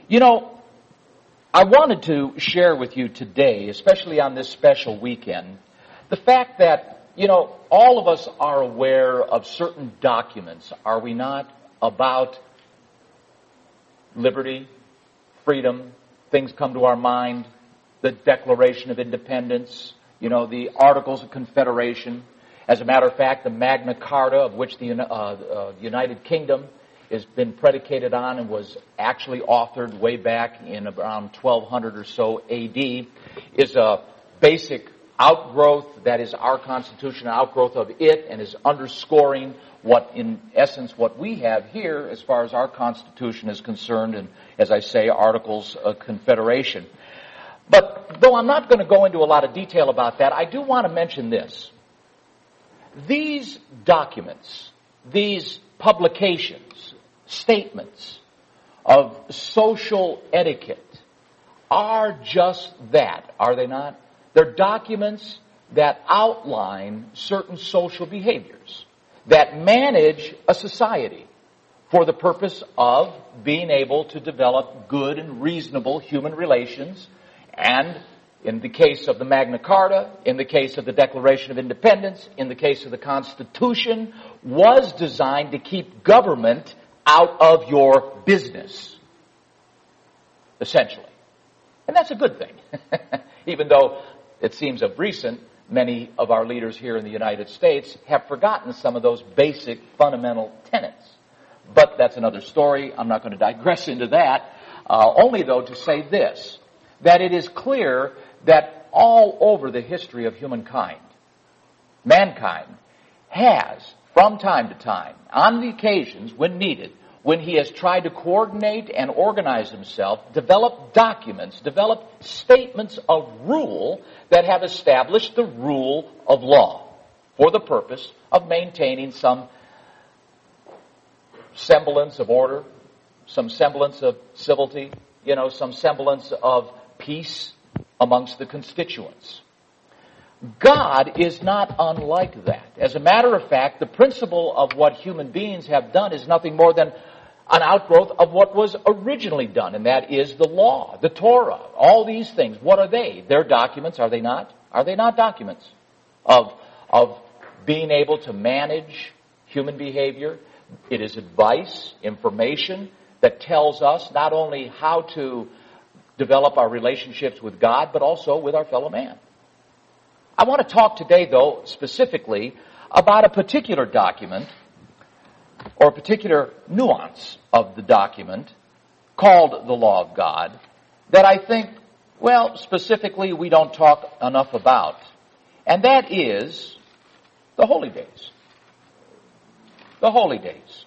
You know, I wanted to share with you today, especially on this special weekend, the fact that, all of us are aware of certain documents, are we not, about liberty, freedom, things come to our mind, the Declaration of Independence, the Articles of Confederation. As a matter of fact, the Magna Carta, of which the United Kingdom has been predicated on and was actually authored way back in around 1200 or so AD, is a basic outgrowth, that is our Constitution, an outgrowth of it, and is underscoring what, in essence, what we have here as far as our Constitution is concerned, and, as I say, Articles of Confederation. But though I'm not going to go into a lot of detail about that, I do want to mention this. These documents, these publications, statements of social etiquette are just that, are they not? They're documents that outline certain social behaviors, that manage a society for the purpose of being able to develop good and reasonable human relations. And in the case of the Magna Carta, in the case of the Declaration of Independence, in the case of the Constitution, was designed to keep government out of your business, essentially. And that's a good thing, even though it seems of recent, many of our leaders here in the United States have forgotten some of those basic fundamental tenets. But that's another story. I'm not going to digress into that. Only, though, to say this, that it is clear that all over the history of humankind, mankind has, from time to time, on the occasions when needed, when he has tried to coordinate and organize himself, develop documents, develop statements of rule that have established the rule of law for the purpose of maintaining some semblance of order, some semblance of civility, some semblance of peace amongst the constituents. God is not unlike that. As a matter of fact, the principle of what human beings have done is nothing more than an outgrowth of what was originally done, and that is the law, the Torah, all these things. What are they? They're documents, are they not? Are they not documents of being able to manage human behavior? It is advice, information that tells us not only how to develop our relationships with God, but also with our fellow man. I want to talk today, though, specifically about a particular document or a particular nuance of the document called the Law of God that I think, specifically we don't talk enough about. And that is the holy days. The holy days.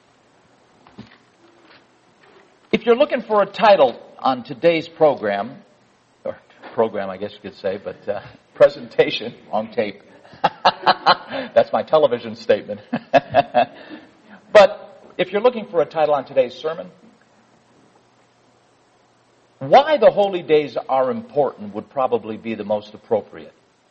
If you're looking for a title on today's program, or program I guess you could say, but presentation on tape. That's my television statement. But if you're looking for a title on today's sermon, why the holy days are important would probably be the most appropriate.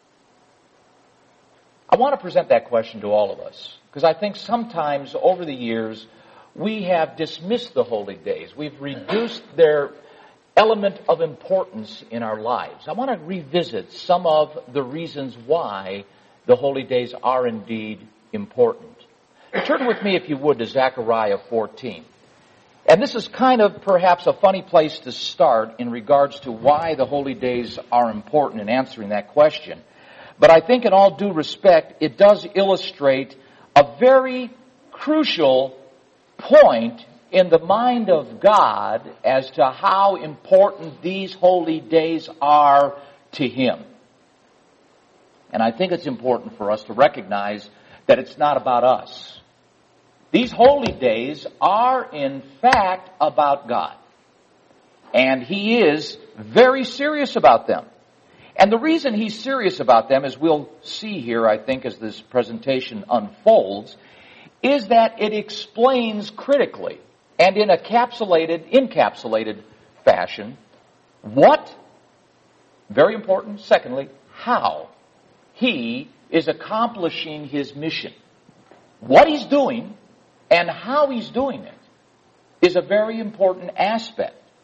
I want to present that question to all of us, because I think sometimes over the years we have dismissed the holy days. We've reduced their element of importance in our lives. I want to revisit some of the reasons why the holy days are indeed important. Turn with me, if you would, to Zechariah 14. And this is kind of perhaps a funny place to start in regards to why the holy days are important in answering that question. But I think in all due respect, it does illustrate a very crucial point in the mind of God as to how important these holy days are to Him. And I think it's important for us to recognize that it's not about us. These holy days are, in fact, about God. And He is very serious about them. And the reason He's serious about them, as we'll see here, I think, as this presentation unfolds, is that it explains critically and in a encapsulated fashion what, very important, secondly, how He is accomplishing His mission. What He's doing and how He's doing it is a very important aspect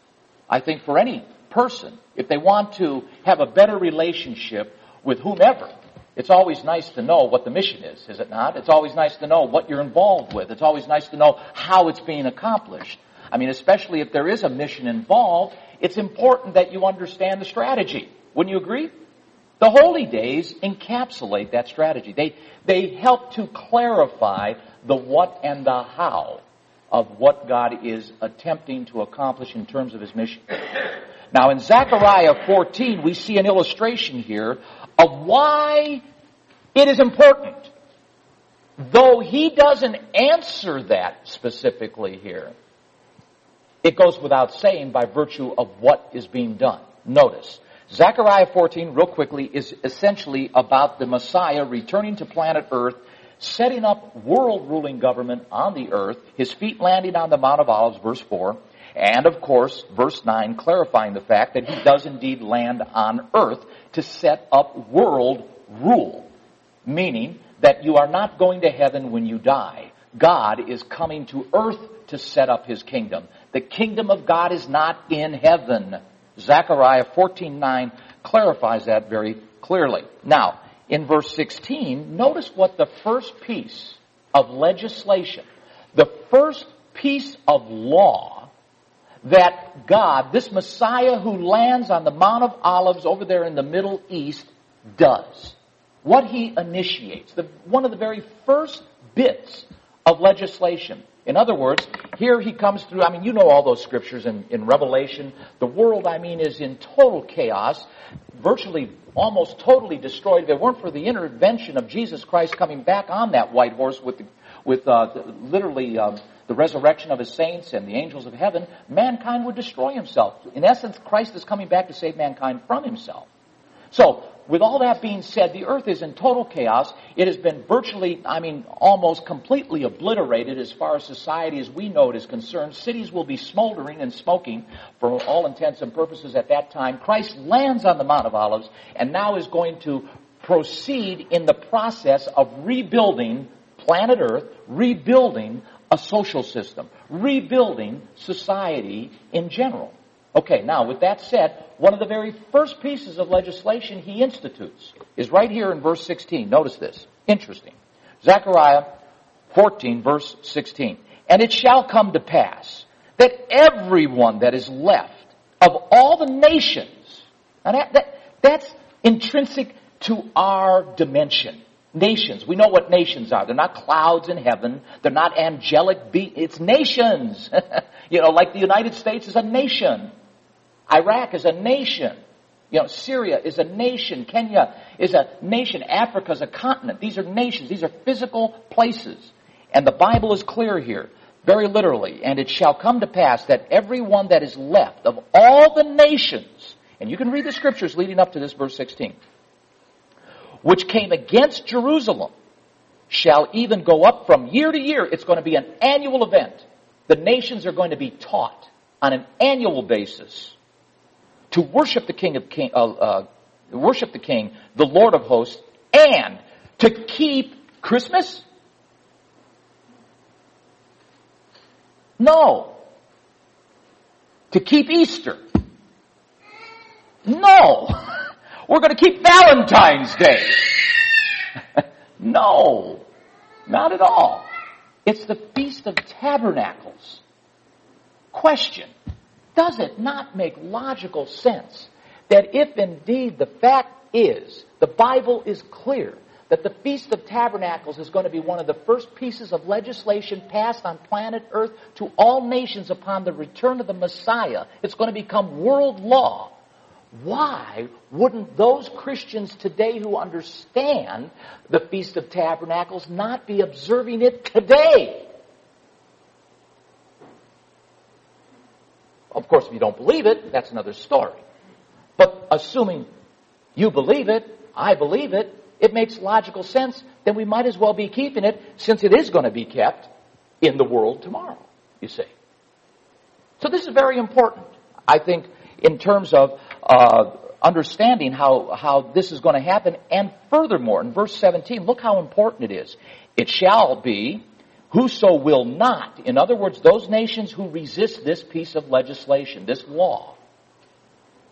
I think for any person, if they want to have a better relationship with whomever, it's always nice to know what the mission is it not? It's always nice to know what you're involved with. It's always nice to know how it's being accomplished. I mean, especially if there is a mission involved, it's important that you understand the strategy. Wouldn't you agree? The holy days encapsulate that strategy. They help to clarify the what and the how of what God is attempting to accomplish in terms of His mission. Now in Zechariah 14, we see an illustration here of why it is important. Though he doesn't answer that specifically here, it goes without saying by virtue of what is being done. Notice, Zechariah 14, real quickly, is essentially about the Messiah returning to planet Earth, setting up world-ruling government on the earth, his feet landing on the Mount of Olives, verse 4, and, of course, verse 9, clarifying the fact that he does indeed land on earth to set up world rule, meaning that you are not going to heaven when you die. God is coming to earth to set up his kingdom. The kingdom of God is not in heaven. Zechariah 14:9 clarifies that very clearly. Now, in verse 16, notice what the first piece of legislation, the first piece of law that God, this Messiah who lands on the Mount of Olives over there in the Middle East, does. What he initiates, one of the very first bits of legislation. In other words, here he comes through, you know all those scriptures in Revelation. The world, is in total chaos, virtually almost totally destroyed. If it weren't for the intervention of Jesus Christ coming back on that white horse with literally the resurrection of his saints and the angels of heaven, mankind would destroy himself. In essence, Christ is coming back to save mankind from himself. So, with all that being said, the earth is in total chaos. It has been virtually, almost completely obliterated as far as society as we know it is concerned. Cities will be smoldering and smoking for all intents and purposes at that time. Christ lands on the Mount of Olives and now is going to proceed in the process of rebuilding planet Earth, rebuilding a social system, rebuilding society in general. Okay, now with that said, one of the very first pieces of legislation he institutes is right here in verse 16. Notice this. Interesting. Zechariah 14, verse 16. And it shall come to pass that everyone that is left of all the nations, and that's intrinsic to our dimension. Nations. We know what nations are. They're not clouds in heaven. They're not angelic beings. It's nations. Like the United States is a nation. Iraq is a nation. Syria is a nation. Kenya is a nation. Africa is a continent. These are nations. These are physical places. And the Bible is clear here, very literally. And it shall come to pass that everyone that is left of all the nations, and you can read the scriptures leading up to this verse 16, which came against Jerusalem, shall even go up from year to year. It's going to be an annual event. The nations are going to be taught on an annual basis to worship the King, the Lord of hosts, and to keep Christmas? No. To keep Easter? No. We're going to keep Valentine's Day. No. Not at all. It's the Feast of Tabernacles. Question. Does it not make logical sense that if indeed the fact is, the Bible is clear, that the Feast of Tabernacles is going to be one of the first pieces of legislation passed on planet Earth to all nations upon the return of the Messiah, it's going to become world law. Why wouldn't those Christians today who understand the Feast of Tabernacles not be observing it today? Of course, if you don't believe it, that's another story. But assuming you believe it, I believe it, it makes logical sense, then we might as well be keeping it since it is going to be kept in the world tomorrow, you see. So this is very important, I think, in terms of understanding how this is going to happen. And furthermore, in verse 17, look how important it is. It shall be whoso will not, in other words, those nations who resist this piece of legislation, this law,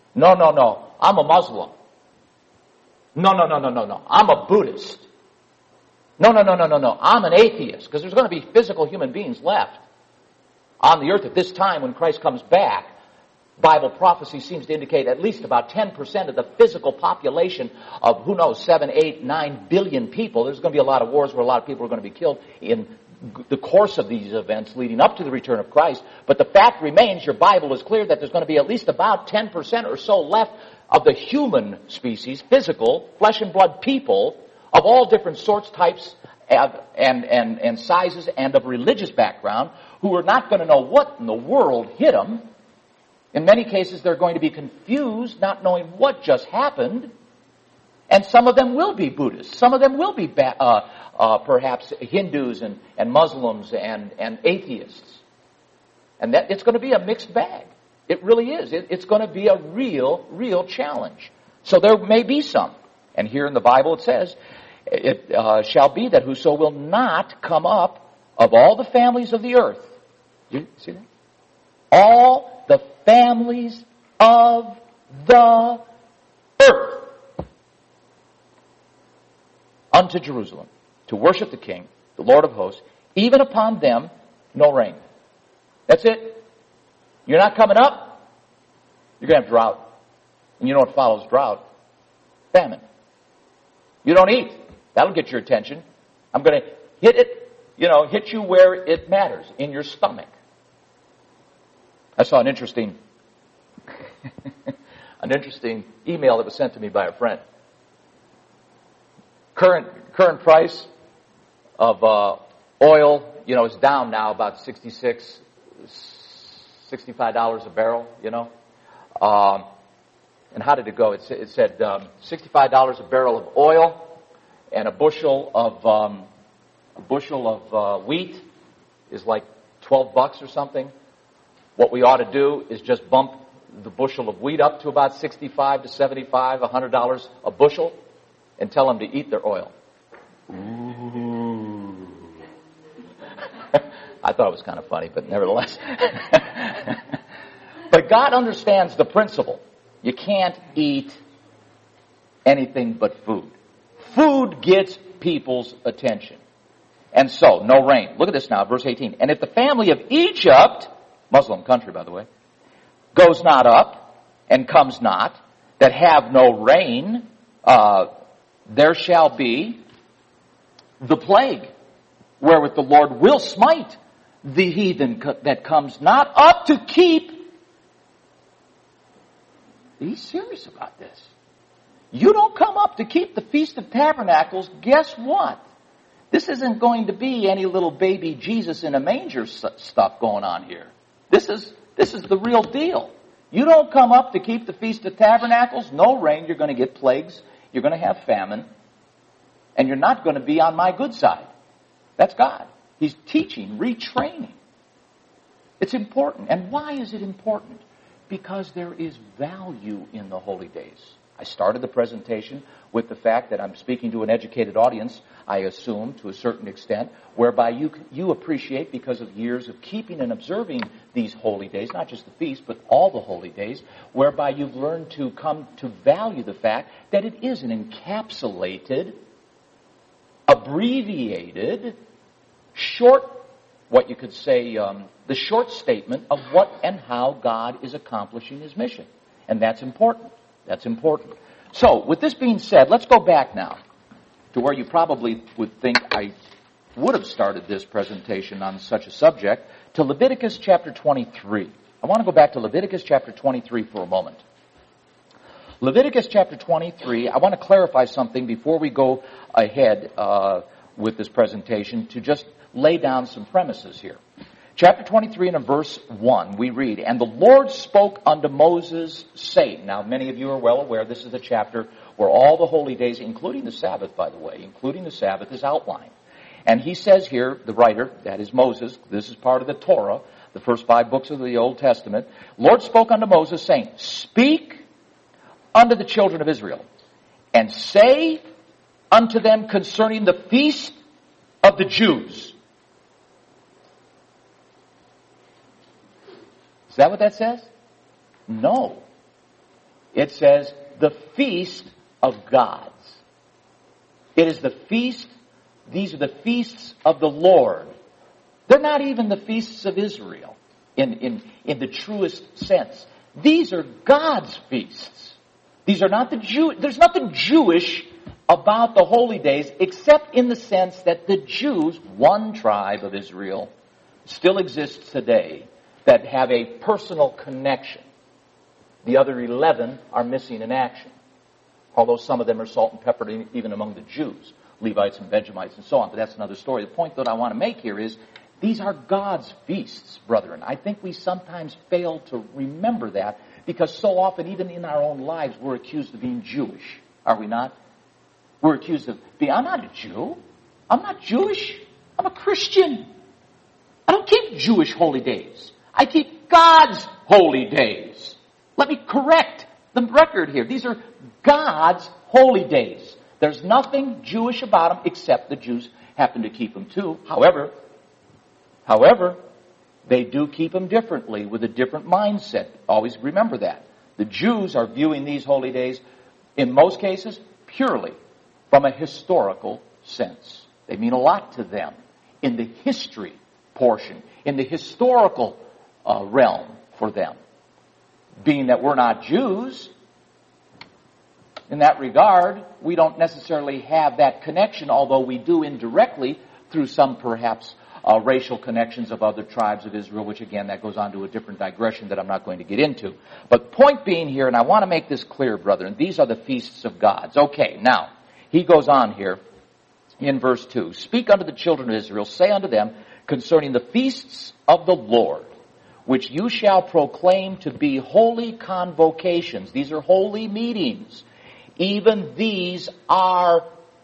No, no, no. I'm a Muslim. No, no, no, no, no, no. I'm a Buddhist. No, no, no, no, no, no. I'm an atheist. Because there's going to be physical human beings left on the earth at this time when Christ comes back. Bible prophecy seems to indicate at least about 10% of the physical population of, 7, 8, 9 billion people. There's going to be a lot of wars where a lot of people are going to be killed in the course of these events leading up to the return of Christ. But the fact remains, your Bible is clear that there's going to be at least about 10% or so left of the human species, physical, flesh and blood people of all different sorts, types, and sizes, and of religious background, who are not going to know what in the world hit them. In many cases, they're going to be confused, not knowing what just happened. And some of them will be Buddhists. Some of them will be perhaps Hindus and Muslims and atheists. And that it's going to be a mixed bag. It really is. It's going to be a real challenge. So there may be some. And here in the Bible it says, it shall be that whoso will not come up of all the families of the earth. Do you see that? All the families of the earth unto Jerusalem to worship the King, the Lord of hosts, even upon them no rain. That's it. You're not coming up, you're going to have drought. And you know what follows drought? Famine. You don't eat. That'll get your attention. I'm going to hit you where it matters, in your stomach. I saw an interesting email that was sent to me by a friend. Current price of oil, is down now about $65 a barrel, And how did it go? It said $65 a barrel of oil and a bushel of wheat is like $12 or something. What we ought to do is just bump the bushel of wheat up to about $65 to $75, $100 a bushel, and tell them to eat their oil. Ooh. I thought it was kind of funny, but nevertheless. But God understands the principle. You can't eat anything but food. Food gets people's attention. And so, no rain. Look at this now, verse 18. And if the family of Egypt, Muslim country, by the way, goes not up and comes not, that have no rain, there shall be the plague, wherewith the Lord will smite the heathen that comes not up to keep. He's serious about this. You don't come up to keep the Feast of Tabernacles, guess what? This isn't going to be any little baby Jesus in a manger stuff going on here. This is the real deal. You don't come up to keep the Feast of Tabernacles, no rain, you're going to get plagues, you're going to have famine, and you're not going to be on my good side. That's God. He's teaching, retraining. It's important. And why is it important? Because there is value in the holy days. I started the presentation with the fact that I'm speaking to an educated audience, I assume, to a certain extent, whereby you appreciate, because of years of keeping and observing these holy days, not just the feast, but all the holy days, whereby you've learned to come to value the fact that it is an encapsulated, abbreviated, short, what you could say, the short statement of what and how God is accomplishing His mission. And that's important. That's important. So, with this being said, let's go back now to where you probably would think I would have started this presentation on such a subject, to Leviticus chapter 23. I want to go back to Leviticus chapter 23 for a moment. Leviticus chapter 23, I want to clarify something before we go ahead with this presentation, to just lay down some premises here. Chapter 23 and in verse 1, we read, And the Lord spoke unto Moses, saying. Now, many of you are well aware this is the chapter where all the holy days, including the Sabbath, by the way, including the Sabbath, is outlined. And he says here, the writer, that is Moses, this is part of the Torah, the first 5 books of the Old Testament. Lord spoke unto Moses, saying, Speak unto the children of Israel, and say unto them concerning the feast of the Jews. Is that what that says? No. It says, the feast of gods. It is the feast, these are the feasts of the Lord. They're not even the feasts of Israel in the truest sense. These are God's feasts. These are not there's nothing Jewish about the holy days except in the sense that the Jews, one tribe of Israel, still exists today that have a personal connection. The other 11 are missing in action. Although some of them are salt and peppered even among the Jews, Levites and Benjamites and so on. But that's another story. The point that I want to make here is these are God's feasts, brethren. I think we sometimes fail to remember that because so often, even in our own lives, we're accused of being Jewish. Are we not? We're accused of being, I'm not a Jew. I'm not Jewish. I'm a Christian. I don't keep Jewish holy days. I keep God's holy days. Let me correct the record here. These are God's holy days. There's nothing Jewish about them except the Jews happen to keep them too. However, they do keep them differently with a different mindset. Always remember that. The Jews are viewing these holy days, in most cases, purely from a historical sense. They mean a lot to them in the history portion, in the historical realm for them. Being that we're not Jews, in that regard, we don't necessarily have that connection, although we do indirectly through some perhaps racial connections of other tribes of Israel, which again, that goes on to a different digression that I'm not going to get into. But point being here, and I want to make this clear, brethren, these are the feasts of gods. Okay, now, he goes on here in verse 2. Speak unto the children of Israel, say unto them, concerning the feasts of the Lord, which you shall proclaim to be holy convocations. These are holy meetings. Even these are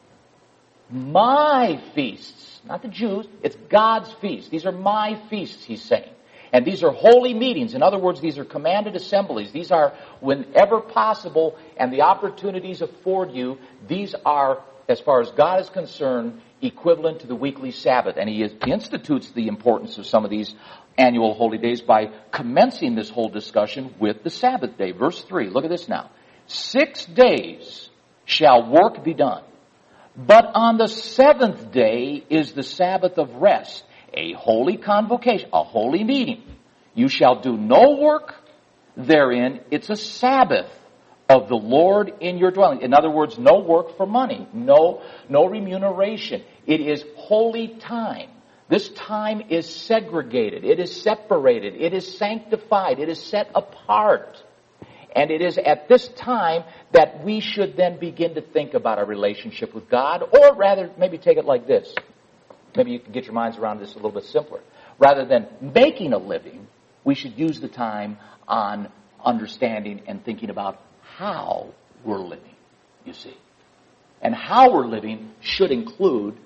my feasts. Not the Jews. It's God's feasts. These are my feasts, he's saying. And these are holy meetings. In other words, these are commanded assemblies. These are, whenever possible, and the opportunities afford you, these are, as far as God is concerned, equivalent to the weekly Sabbath. And he institutes the importance of some of these annual holy days by commencing this whole discussion with the Sabbath day. Verse 3, look at this now. 6 days shall work be done, but on the 7th day is the Sabbath of rest, a holy convocation, a holy meeting. You shall do no work therein. It's a Sabbath of the Lord in your dwelling. In other words, no work for money, no remuneration. It is holy time. This time is segregated. It is separated. It is sanctified. It is set apart. And it is at this time that we should then begin to think about our relationship with God, or rather, maybe take it like this. Maybe you can get your minds around this a little bit simpler. Rather than making a living, we should use the time on understanding and thinking about how we're living, you see. And how we're living should include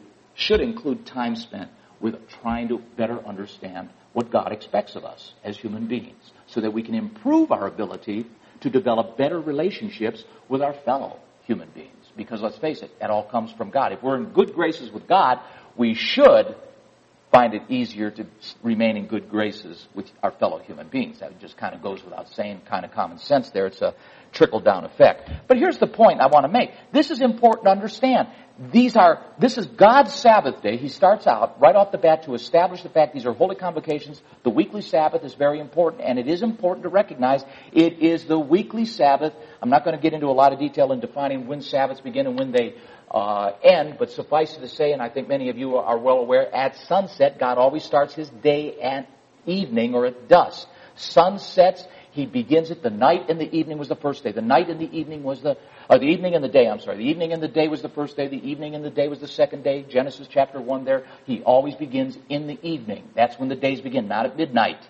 time spent with trying to better understand what God expects of us as human beings, so that we can improve our ability to develop better relationships with our fellow human beings. Because let's face it, it all comes from God. If we're in good graces with God, we should find it easier to remain in good graces with our fellow human beings. That just kind of goes without saying, kind of common sense there. It's a trickle-down effect. But here's the point I want to make. This is important to understand. This is God's Sabbath day. He starts out right off the bat to establish the fact these are holy convocations. The weekly Sabbath is very important, and it is important to recognize it is the weekly Sabbath. I'm not going to get into a lot of detail in defining when Sabbaths begin and when they end, but suffice it to say, and I think many of you are well aware, at sunset, God always starts his day at evening or at dusk. Sun sets, he begins it. The night and the evening was the first day. The night and the evening was the evening and the day, I'm sorry. The evening and the day was the first day. The evening and the day was the second day. Genesis chapter 1 there. He always begins in the evening. That's when the days begin, not at midnight.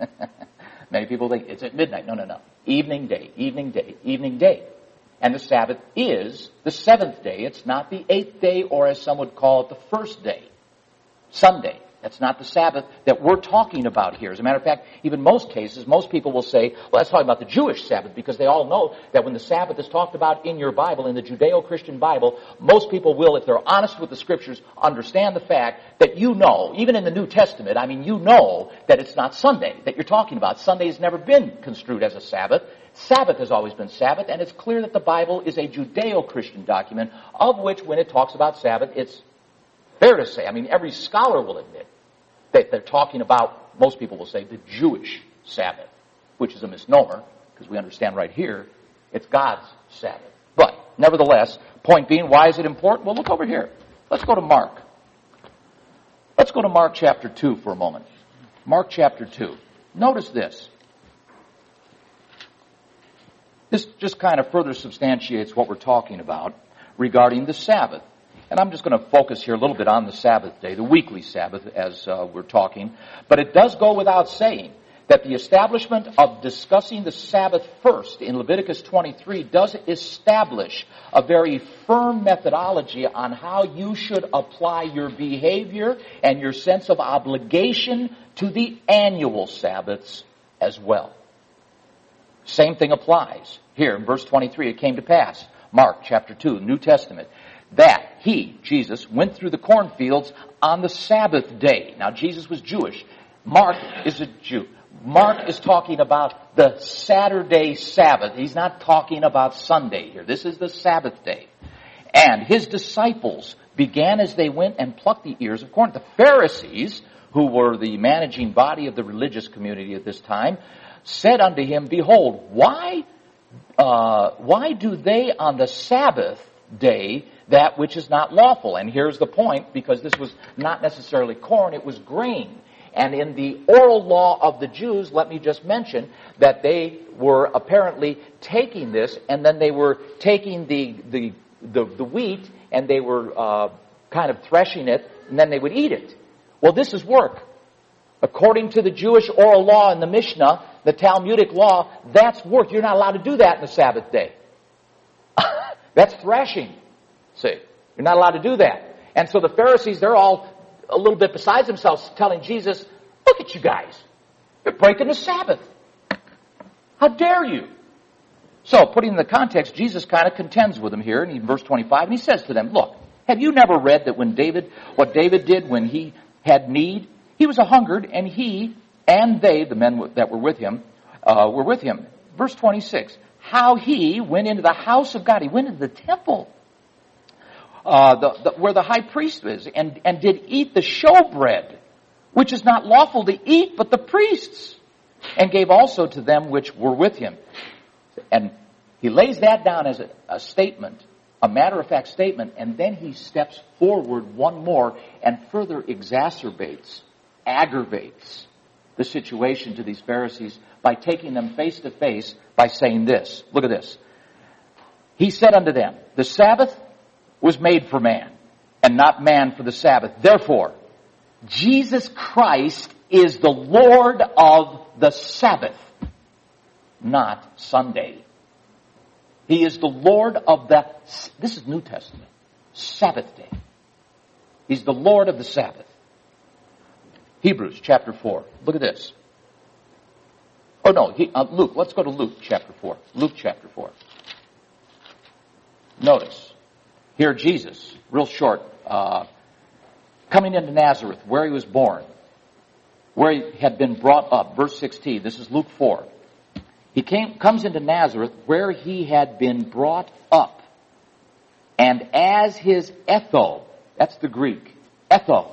Many people think it's at midnight. No. Evening, day, evening, day, evening, day. And the Sabbath is the 7th day. It's not the 8th day, or as some would call it, the first day. Sunday. That's not the Sabbath that we're talking about here. As a matter of fact, even most cases, most people will say, well, that's talking about the Jewish Sabbath, because they all know that when the Sabbath is talked about in your Bible, in the Judeo-Christian Bible, most people will, if they're honest with the Scriptures, understand the fact that you know, even in the New Testament, you know that it's not Sunday that you're talking about. Sunday has never been construed as a Sabbath. Sabbath has always been Sabbath, and it's clear that the Bible is a Judeo-Christian document, of which, when it talks about Sabbath, it's fair to say, every scholar will admit that they're talking about, most people will say, the Jewish Sabbath, which is a misnomer, because we understand right here, it's God's Sabbath. But, nevertheless, point being, why is it important? Well, look over here. Let's go to Mark. Let's go to Mark chapter 2 for a moment. Mark chapter 2. Notice this. This just kind of further substantiates what we're talking about regarding the Sabbath. And I'm just going to focus here a little bit on the Sabbath day, the weekly Sabbath, as we're talking. But it does go without saying that the establishment of discussing the Sabbath first in Leviticus 23 does establish a very firm methodology on how you should apply your behavior and your sense of obligation to the annual Sabbaths as well. Same thing applies. Here in verse 23, it came to pass, Mark chapter 2, New Testament, that he, Jesus, went through the cornfields on the Sabbath day. Now, Jesus was Jewish. Mark is a Jew. Mark is talking about the Saturday Sabbath. He's not talking about Sunday here. This is the Sabbath day. And his disciples began as they went and plucked the ears of corn. The Pharisees, who were the managing body of the religious community at this time, said unto him, Behold, why do they on the Sabbath day that which is not lawful? And here's the point, because this was not necessarily corn, it was grain. And in the oral law of the Jews, let me just mention that they were apparently taking this, and then they were taking the wheat, and they were kind of threshing it, and then they would eat it. Well, this is work. According to the Jewish oral law in the Mishnah, the Talmudic law, that's work. You're not allowed to do that in the Sabbath day. That's threshing. See, you're not allowed to do that. And so the Pharisees, they're all a little bit besides themselves, telling Jesus, look at you guys. You're breaking the Sabbath. How dare you? So, putting in the context, Jesus kind of contends with them here in verse 25, and he says to them, look, have you never read that what David did when he had need? He was a hungered, and he and they, the men that were with him, were with him. Verse 26, how he went into the house of God. He went into the temple, where the high priest is, and did eat the showbread, which is not lawful to eat but the priests, and gave also to them which were with him. And he lays that down as a statement, a matter-of-fact statement, and then he steps forward one more and further exacerbates, aggravates the situation to these Pharisees by taking them face to face by saying this. Look at this. He said unto them, the Sabbath was made for man, and not man for the Sabbath. Therefore, Jesus Christ is the Lord of the Sabbath, not Sunday. He is the Lord of this is New Testament, Sabbath day. He's the Lord of the Sabbath. Hebrews chapter 4. Look at this. Oh no, Luke. Let's go to Luke chapter 4. Luke chapter 4. Notice, here Jesus, real short, coming into Nazareth, where he was born, where he had been brought up. Verse 16, this is Luke 4. He comes into Nazareth, where he had been brought up. And as his etho, that's the Greek, etho.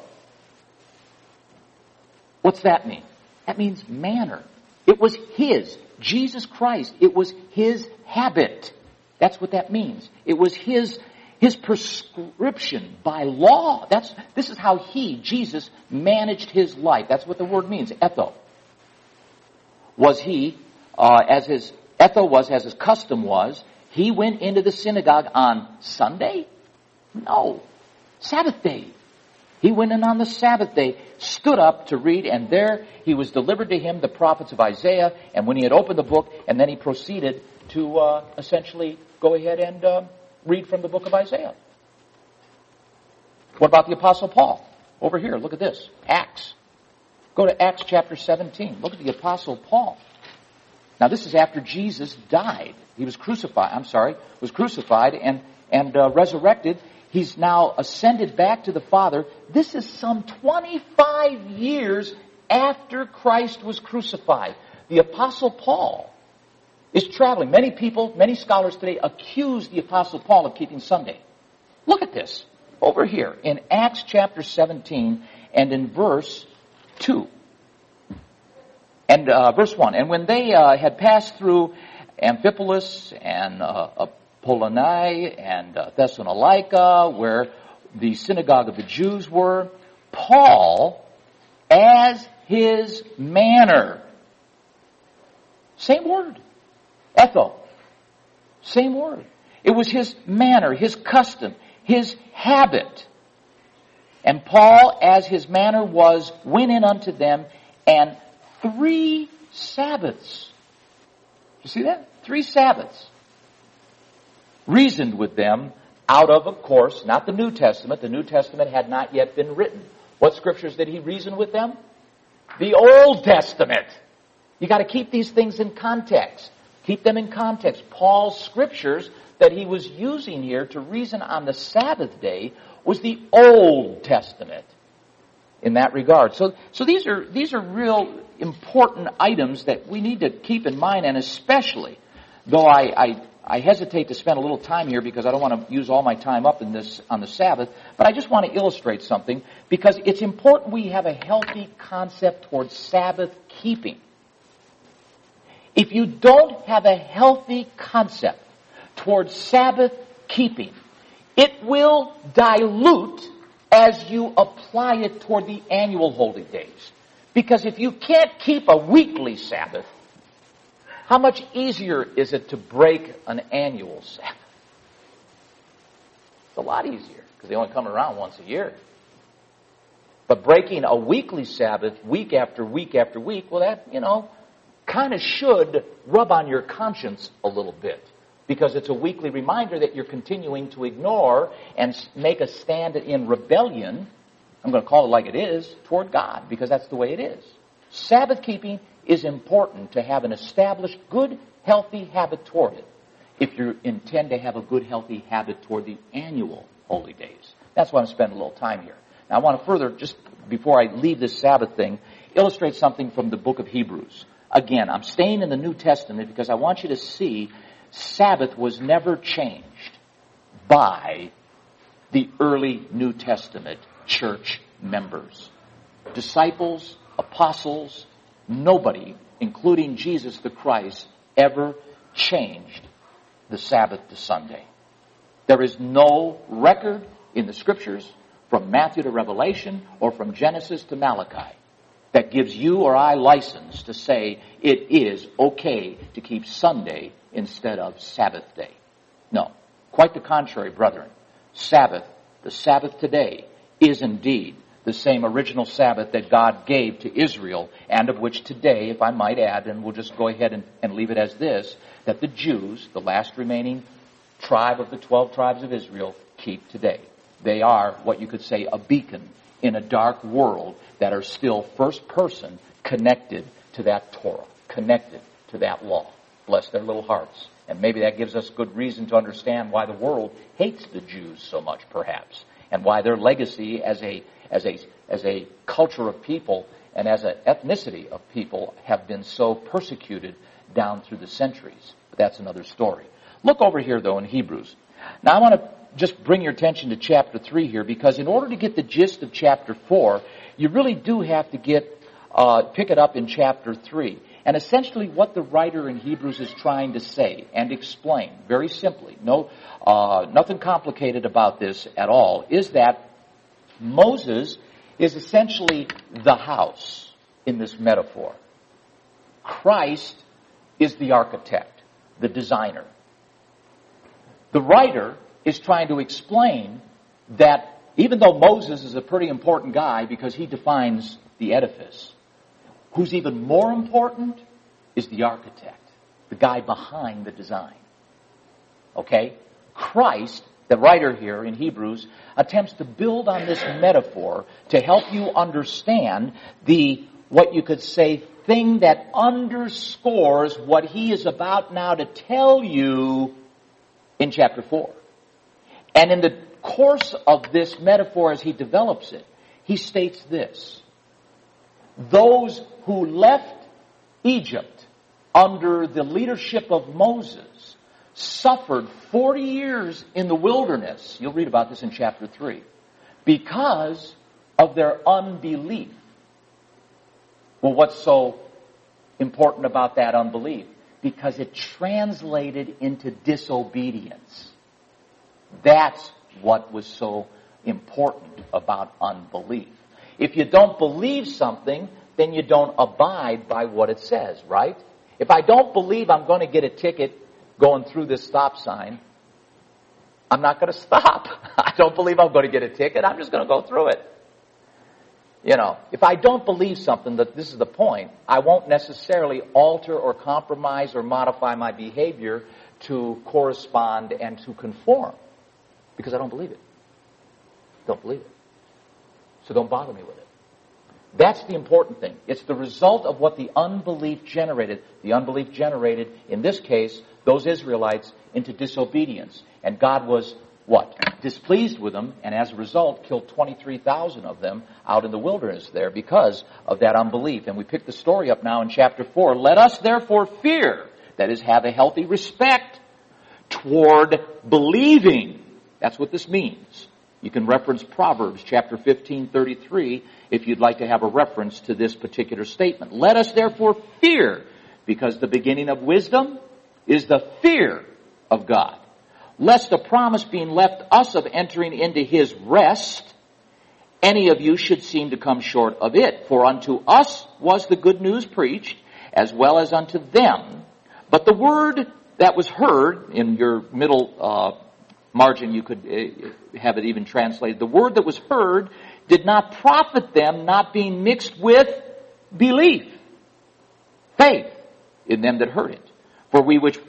What's that mean? That means manner. It was his, Jesus Christ, it was his habit. That's what that means. It was his prescription by law. This is how Jesus, managed his life. That's what the word means, etho. Was he, as his custom was, he went into the synagogue on Sunday? No. Sabbath day. He went in on the Sabbath day, stood up to read, and there he was delivered to him the prophets of Isaiah, and when he had opened the book, and then he proceeded to essentially go ahead and read from the book of Isaiah. What about the Apostle Paul? Over here, look at this. Acts. Go to Acts chapter 17. Look at the Apostle Paul. Now this is after Jesus died. He was crucified, and resurrected. He's now ascended back to the Father. This is some 25 years after Christ was crucified. The Apostle Paul is traveling. Many people, many scholars today accuse the Apostle Paul of keeping Sunday. Look at this. Over here in Acts chapter 17 and in verse 2. And verse 1. And when they had passed through Amphipolis and Apollonia and Thessalonica, where the synagogue of the Jews were, Paul, as his manner. Same word. Etho. Same word. It was his manner, his custom, his habit. And Paul, as his manner was, went in unto them, and 3 Sabbaths. You see that? 3 Sabbaths. Reasoned with them out of course, not the New Testament. The New Testament had not yet been written. What scriptures did he reason with them? The Old Testament. You got to keep these things in context. Keep them in context. Paul's scriptures that he was using here to reason on the Sabbath day was the Old Testament in that regard. So these are real important items that we need to keep in mind, and especially, though I hesitate to spend a little time here because I don't want to use all my time up in this on the Sabbath, but I just want to illustrate something because it's important we have a healthy concept towards Sabbath keeping. If you don't have a healthy concept towards Sabbath keeping, it will dilute as you apply it toward the annual holy days. Because if you can't keep a weekly Sabbath, how much easier is it to break an annual Sabbath? It's a lot easier because they only come around once a year. But breaking a weekly Sabbath week after week after week, well, that, kind of should rub on your conscience a little bit. Because it's a weekly reminder that you're continuing to ignore and make a stand in rebellion, I'm going to call it like it is, toward God, because that's the way it is. Sabbath keeping is important to have an established, good, healthy habit toward it, if you intend to have a good, healthy habit toward the annual holy days. That's why I'm spending a little time here. Now I want to further, just before I leave this Sabbath thing, illustrate something from the book of Hebrews. Again, I'm staying in the New Testament because I want you to see Sabbath was never changed by the early New Testament church members. Disciples, apostles, nobody, including Jesus the Christ, ever changed the Sabbath to Sunday. There is no record in the Scriptures from Matthew to Revelation or from Genesis to Malachi that gives you or I license to say it is okay to keep Sunday instead of Sabbath day. No. Quite the contrary, brethren. Sabbath, the Sabbath today, is indeed the same original Sabbath that God gave to Israel, and of which today, if I might add, and we'll just go ahead and leave it as this, that the Jews, the last remaining tribe of the 12 tribes of Israel, keep today. They are what you could say a beacon in a dark world that are still first person connected to that Torah, connected to that law. Bless their little hearts. And maybe that gives us good reason to understand why the world hates the Jews so much, perhaps, and why their legacy as a culture of people and as an ethnicity of people have been so persecuted down through the centuries. But that's another story. Look over here, though, in Hebrews. Now, I want to just bring your attention to chapter 3 here, because in order to get the gist of chapter 4, you really do have to pick it up in chapter 3. And essentially what the writer in Hebrews is trying to say and explain, very simply, nothing complicated about this at all, is that Moses is essentially the house in this metaphor. Christ is the architect, the designer. The writer is trying to explain that even though Moses is a pretty important guy because he defines the edifice, who's even more important is the architect, the guy behind the design. Okay? Christ The writer here in Hebrews attempts to build on this metaphor to help you understand what you could say, thing that underscores what he is about now to tell you in chapter 4. And in the course of this metaphor as he develops it, he states this: those who left Egypt under the leadership of Moses suffered 40 years in the wilderness. You'll read about this in chapter 3. Because of their unbelief. Well, what's so important about that unbelief? Because it translated into disobedience. That's what was so important about unbelief. If you don't believe something, then you don't abide by what it says, right? If I don't believe I'm going to get a ticket going through this stop sign, I'm not going to stop. I don't believe I'm going to get a ticket. I'm just going to go through it. You know, if I don't believe something, that this is the point, I won't necessarily alter or compromise or modify my behavior to correspond and to conform. Because I don't believe it. Don't believe it. So don't bother me with it. That's the important thing. It's the result of what the unbelief generated. The unbelief generated, in this case, those Israelites into disobedience. And God was, what? Displeased with them, and as a result, killed 23,000 of them out in the wilderness there because of that unbelief. And we pick the story up now in chapter 4. Let us therefore fear, that is, have a healthy respect toward believing. That's what this means. You can reference Proverbs chapter 15:33 if you'd like to have a reference to this particular statement. Let us therefore fear, because the beginning of wisdom is the fear of God. Lest the promise being left us of entering into his rest, any of you should seem to come short of it. For unto us was the good news preached, as well as unto them. But the word that was heard, in your middle margin you could have it even translated, the word that was heard did not profit them, not being mixed with belief, faith in them that heard it. For we which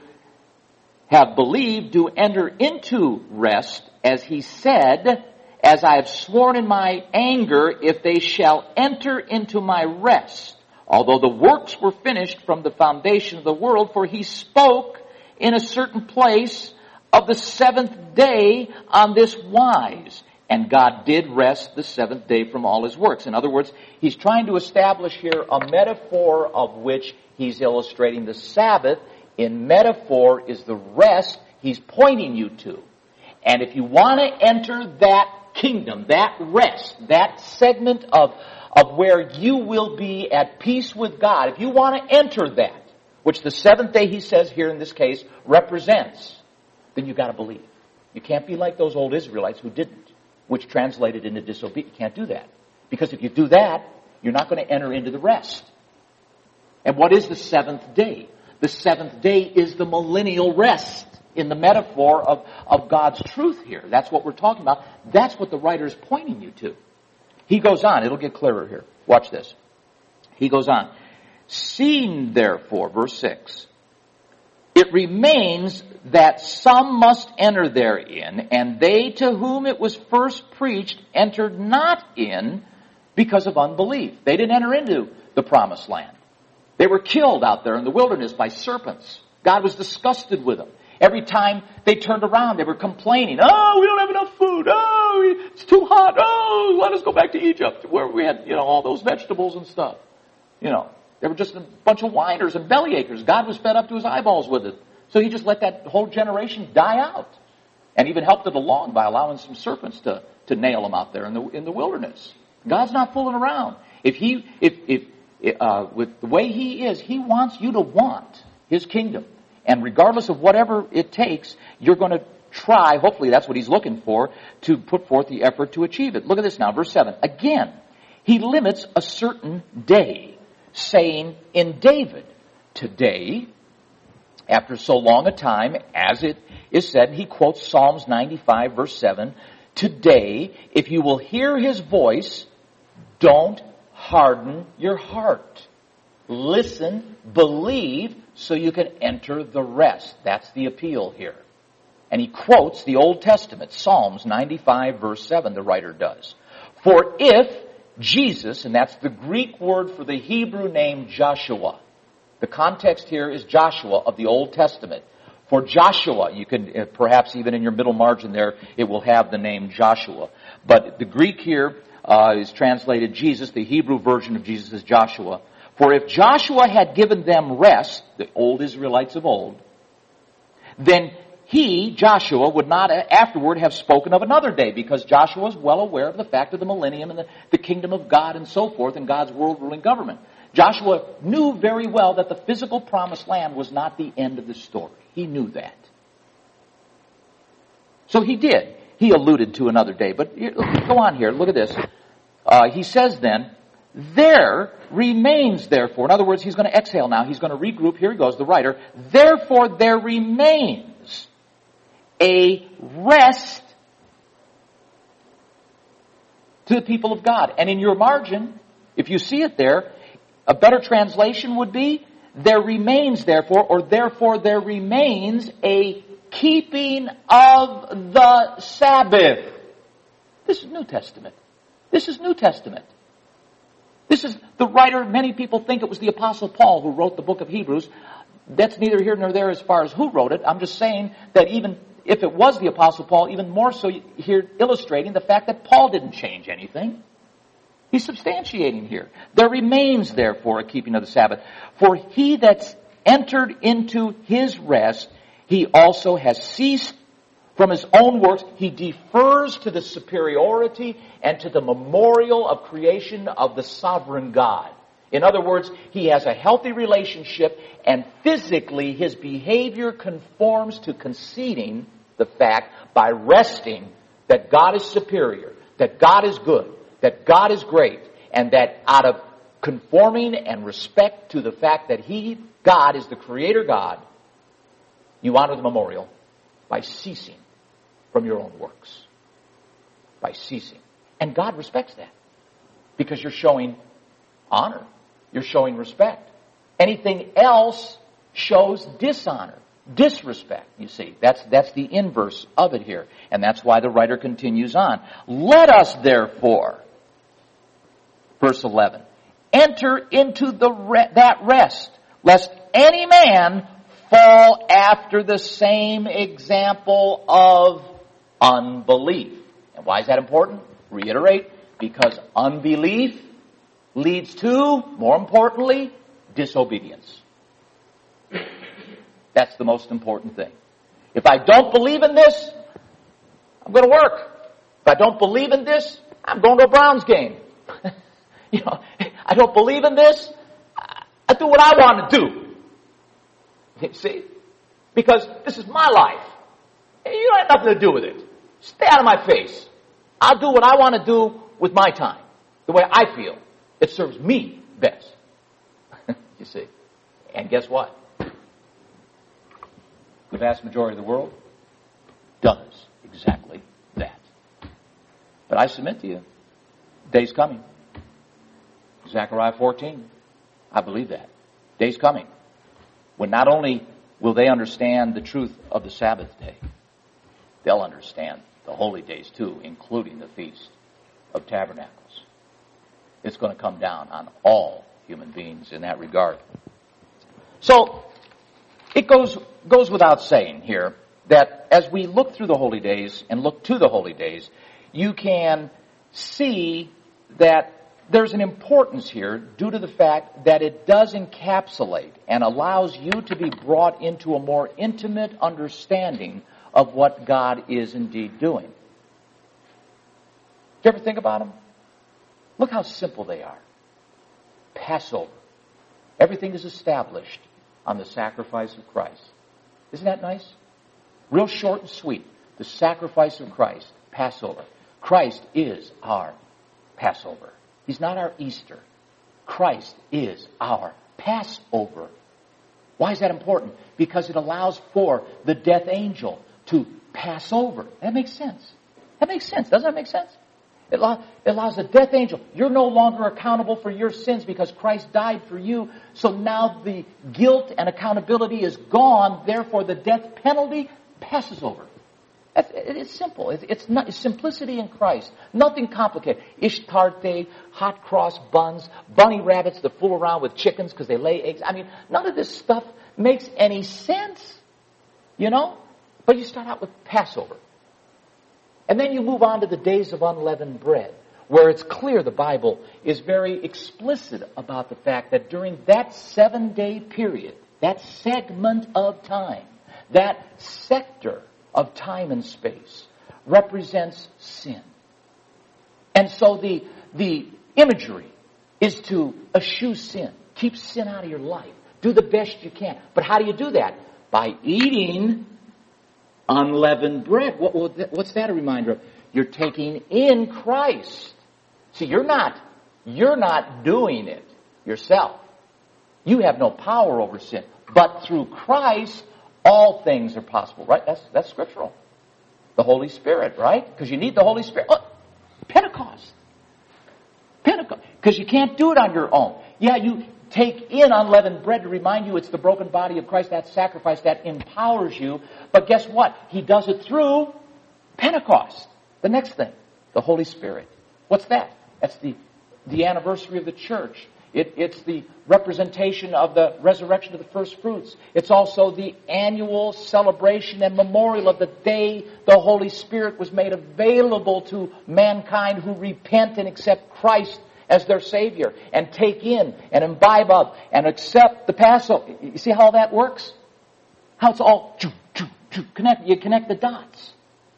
have believed do enter into rest, as he said, as I have sworn in my anger, if they shall enter into my rest. Although the works were finished from the foundation of the world, for he spoke in a certain place of the seventh day on this wise. And God did rest the seventh day from all his works. In other words, he's trying to establish here a metaphor of which he's illustrating the Sabbath. In metaphor is the rest he's pointing you to. And if you want to enter that kingdom, that rest, that segment of where you will be at peace with God, if you want to enter that, which the seventh day, he says here in this case, represents, then you've got to believe. You can't be like those old Israelites who didn't, which translated into disobedience. You can't do that. Because if you do that, you're not going to enter into the rest. And what is the seventh day? The seventh day is the millennial rest in the metaphor of God's truth here. That's what we're talking about. That's what the writer is pointing you to. He goes on. It'll get clearer here. Watch this. He goes on. Seeing therefore, verse 6, it remains that some must enter therein, and they to whom it was first preached entered not in because of unbelief. They didn't enter into the promised land. They were killed out there in the wilderness by serpents. God was disgusted with them. Every time they turned around, they were complaining. Oh, we don't have enough food. Oh, it's too hot. Oh, let us go back to Egypt where we had, all those vegetables and stuff. They were just a bunch of whiners and bellyachers. God was fed up to his eyeballs with it. So he just let that whole generation die out. And even helped it along by allowing some serpents to nail them out there in the wilderness. God's not fooling around. With the way he is, he wants you to want his kingdom. And regardless of whatever it takes, you're going to try, hopefully that's what he's looking for, to put forth the effort to achieve it. Look at this now, verse 7. Again, he limits a certain day, saying in David, today, after so long a time, as it is said, he quotes Psalms 95, verse 7, today, if you will hear his voice, don't harden your heart. Listen, believe, so you can enter the rest. That's the appeal here. And he quotes the Old Testament, Psalms 95 verse 7, the writer does. For if Jesus, and that's the Greek word for the Hebrew name Joshua. The context here is Joshua of the Old Testament. For Joshua, you can, perhaps even in your middle margin there, it will have the name Joshua. But the Greek here is translated Jesus. The Hebrew version of Jesus is Joshua. For if Joshua had given them rest, the old Israelites of old, then he, Joshua, would not afterward have spoken of another day, because Joshua was well aware of the fact of the millennium and the kingdom of God and so forth and God's world ruling government. Joshua knew very well that the physical promised land was not the end of the story. He knew that. So he did. He alluded to another day. But go on here. Look at this. He says then, there remains therefore. In other words, he's going to exhale now. He's going to regroup. Here he goes, the writer. Therefore there remains a rest to the people of God. And in your margin, if you see it there, a better translation would be, there remains therefore, or therefore there remains a keeping of the Sabbath. This is New Testament. This is New Testament. This is the writer, many people think it was the Apostle Paul who wrote the book of Hebrews. That's neither here nor there as far as who wrote it. I'm just saying that even if it was the Apostle Paul, even more so here illustrating the fact that Paul didn't change anything. He's substantiating here. There remains, therefore, a keeping of the Sabbath. For he that's entered into his rest, he also has ceased from his own works. He defers to the superiority and to the memorial of creation of the sovereign God. In other words, he has a healthy relationship, and physically his behavior conforms to conceding the fact by resting that God is superior, that God is good, that God is great, and that out of conforming and respect to the fact that God, is the creator God, you honor the memorial by ceasing from your own works. By ceasing. And God respects that. Because you're showing honor. You're showing respect. Anything else shows dishonor, disrespect, you see. That's the inverse of it here. And that's why the writer continues on. Let us therefore, verse 11, enter into that rest, lest any man fall after the same example of unbelief. And why is that important? Reiterate, because unbelief leads to, more importantly, disobedience. That's the most important thing. If I don't believe in this, I'm going to work. If I don't believe in this, I'm going to a Browns game. I don't believe in this, I do what I want to do. You see? Because this is my life. You don't have nothing to do with it. Stay out of my face. I'll do what I want to do with my time, the way I feel. It serves me best. You see? And guess what? The vast majority of the world does exactly that. But I submit to you, day's coming. Zechariah 14. I believe that. Day's coming. When not only will they understand the truth of the Sabbath day, they'll understand the holy days too, including the Feast of Tabernacles. It's going to come down on all human beings in that regard. So, it goes without saying here that as we look through the holy days and look to the holy days, you can see that there's an importance here due to the fact that it does encapsulate and allows you to be brought into a more intimate understanding of what God is indeed doing. Do you ever think about them? Look how simple they are. Passover. Everything is established on the sacrifice of Christ. Isn't that nice? Real short and sweet. The sacrifice of Christ. Passover. Christ is our Passover. He's not our Easter. Christ is our Passover. Why is that important? Because it allows for the death angel to pass over. That makes sense. That makes sense. Doesn't that make sense? It allows the death angel. You're no longer accountable for your sins because Christ died for you. So now the guilt and accountability is gone. Therefore, the death penalty passes over. It's simple. It's simplicity in Christ. Nothing complicated. Ishtarte, hot cross buns, bunny rabbits that fool around with chickens because they lay eggs. I mean, none of this stuff makes any sense, you know? But you start out with Passover. And then you move on to the days of unleavened bread, where it's clear the Bible is very explicit about the fact that during that 7-day period, that segment of time, that sector of time and space represents sin. And so the imagery is to eschew sin. Keep sin out of your life. Do the best you can. But how do you do that? By eating unleavened bread. What's that a reminder of? You're taking in Christ. See, you're not doing it yourself. You have no power over sin. But through Christ, all things are possible, right? That's scriptural. The Holy Spirit, right? Because you need the Holy Spirit. Oh, Pentecost. Because you can't do it on your own. Yeah, you take in unleavened bread to remind you it's the broken body of Christ, that sacrifice that empowers you. But guess what? He does it through Pentecost. The next thing, the Holy Spirit. What's that? That's the anniversary of the church. It's the representation of the resurrection of the first fruits. It's also the annual celebration and memorial of the day the Holy Spirit was made available to mankind who repent and accept Christ as their Savior and take in and imbibe of and accept the Passover. You see how that works? How it's all connect. You connect the dots.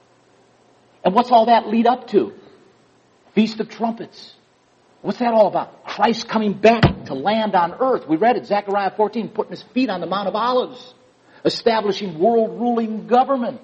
And what's all that lead up to? Feast of Trumpets. What's that all about? Christ coming back to land on earth. We read it, Zechariah 14, putting his feet on the Mount of Olives, establishing world-ruling government.